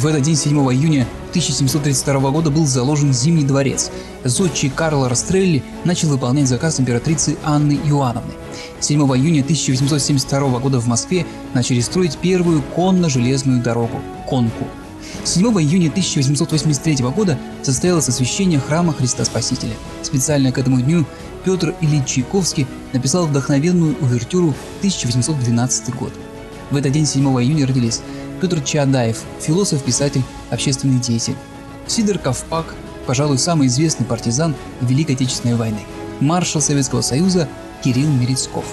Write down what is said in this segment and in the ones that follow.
В этот день, 7 июня 1732 года, был заложен Зимний дворец. Зодчий Карло Растрелли начал выполнять заказ императрицы Анны Иоанновны. 7 июня 1872 года в Москве начали строить первую конно-железную дорогу – Конку. 7 июня 1883 года состоялось освящение храма Христа Спасителя. Специально к этому дню Петр Ильич Чайковский написал вдохновенную увертюру 1812 год. В этот день, 7 июня, родились Петр Чаадаев, философ, писатель, общественный деятель. Сидор Ковпак, пожалуй, самый известный партизан Великой Отечественной войны. Маршал Советского Союза Кирилл Мерецков.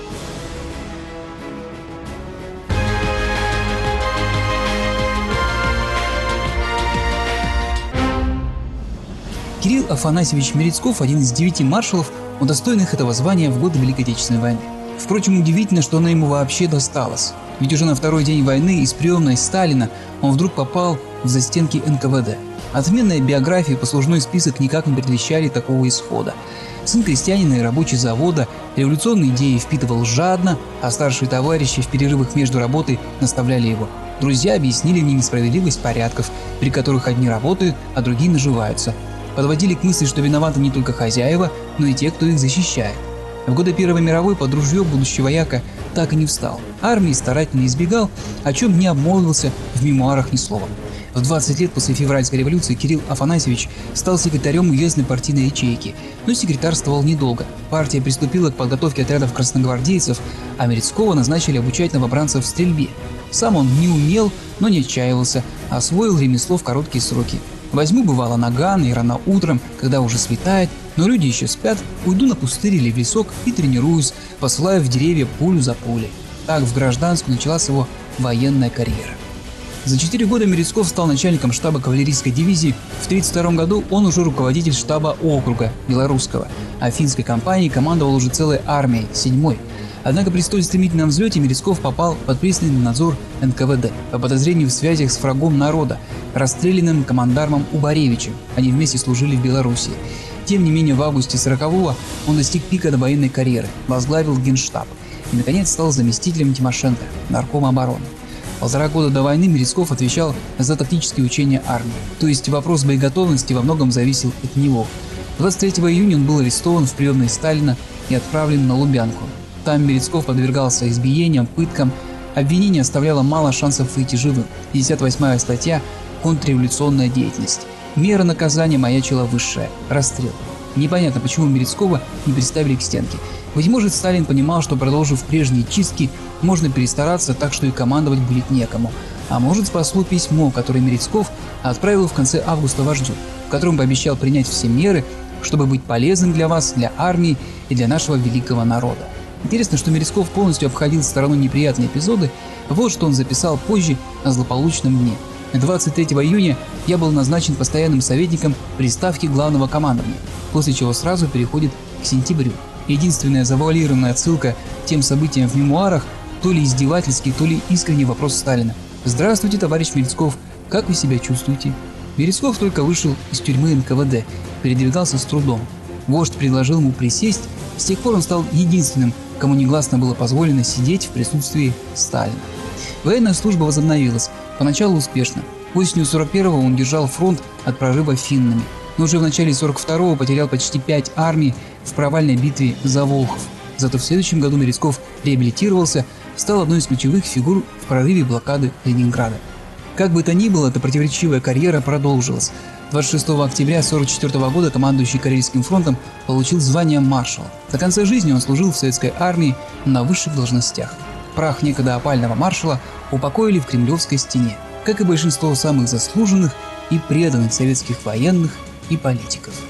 Кирилл Афанасьевич Мерецков – один из 9 маршалов, удостоенных этого звания в годы Великой Отечественной войны. Впрочем, удивительно, что она ему вообще досталась. Ведь уже на второй день войны из приемной Сталина он вдруг попал в застенки НКВД. Отменная биография и послужной список никак не предвещали такого исхода. Сын крестьянина и рабочий завода революционные идеи впитывал жадно, а старшие товарищи в перерывах между работой наставляли его. Друзья объяснили мне несправедливость порядков, при которых одни работают, а другие наживаются. Подводили к мысли, что виноваты не только хозяева, но и те, кто их защищает. В годы Первой мировой под ружье будущий вояка так и не встал. Армии старательно избегал, о чем не обмолвился в мемуарах ни слова. В 20 лет после февральской революции Кирилл Афанасьевич стал секретарем уездной партийной ячейки, но секретарствовал недолго. Партия приступила к подготовке отрядов красногвардейцев, а Мерецкого назначили обучать новобранцев в стрельбе. Сам он не умел, но не отчаивался, освоил ремесло в короткие сроки. Возьму, бывало, наган и рано утром, когда уже светает, но люди еще спят, уйду на пустырь или в лесок и тренируюсь, посылая в деревья пулю за пулей. Так в гражданскую началась его военная карьера. За 4 года Мерецков стал начальником штаба кавалерийской дивизии. В 1932 году он уже руководитель штаба округа белорусского, а в финской кампании командовал уже целой армией, 7-й. Однако при столь стремительном взлете Мерецков попал под пристальный надзор НКВД по подозрению в связях с врагом народа, расстрелянным командармом Убаревичем. Они вместе служили в Белоруссии. Тем не менее, в августе 40-го он достиг пика военной карьеры, возглавил Генштаб и, наконец, стал заместителем Тимошенко, наркома обороны. 1,5 года до войны Мерецков отвечал за тактические учения армии, то есть вопрос боеготовности во многом зависел от него. 23 июня он был арестован в приемной Сталина и отправлен на Лубянку. Там Мерецков подвергался избиениям, пыткам, обвинение оставляло мало шансов выйти живым. 58-я статья «Контрреволюционная деятельность». Мера наказания маячила высшая – расстрел. Непонятно, почему Мерецкого не приставили к стенке. Быть может, Сталин понимал, что, продолжив прежние чистки, можно перестараться так, что и командовать будет некому. А может, спасло письмо, которое Мерецков отправил в конце августа вождю, в котором пообещал принять все меры, чтобы быть полезным для вас, для армии и для нашего великого народа. Интересно, что Мерецков полностью обходил стороной неприятные эпизоды. Вот что он записал позже о злополучном дне. 23 июня я был назначен постоянным советником при ставке главного командования, после чего сразу переходит к сентябрю. Единственная завуалированная отсылка к тем событиям в мемуарах, то ли издевательский, то ли искренний вопрос Сталина. «Здравствуйте, товарищ Мерецков, как вы себя чувствуете?» Мерецков только вышел из тюрьмы НКВД, передвигался с трудом. Вождь предложил ему присесть, с тех пор он стал единственным, кому негласно было позволено сидеть в присутствии Сталина. Военная служба возобновилась, поначалу успешно. Осенью 41-го он держал фронт от прорыва финнами, но уже в начале 42-го потерял почти 5 армий в провальной битве за Волхов. Зато в следующем году Мерецков реабилитировался, стал одной из ключевых фигур в прорыве блокады Ленинграда. Как бы то ни было, эта противоречивая карьера продолжилась. 26 октября 1944 года командующий Карельским фронтом получил звание маршала. До конца жизни он служил в советской армии на высших должностях. Прах некогда опального маршала упокоили в Кремлевской стене, как и большинство самых заслуженных и преданных советских военных и политиков.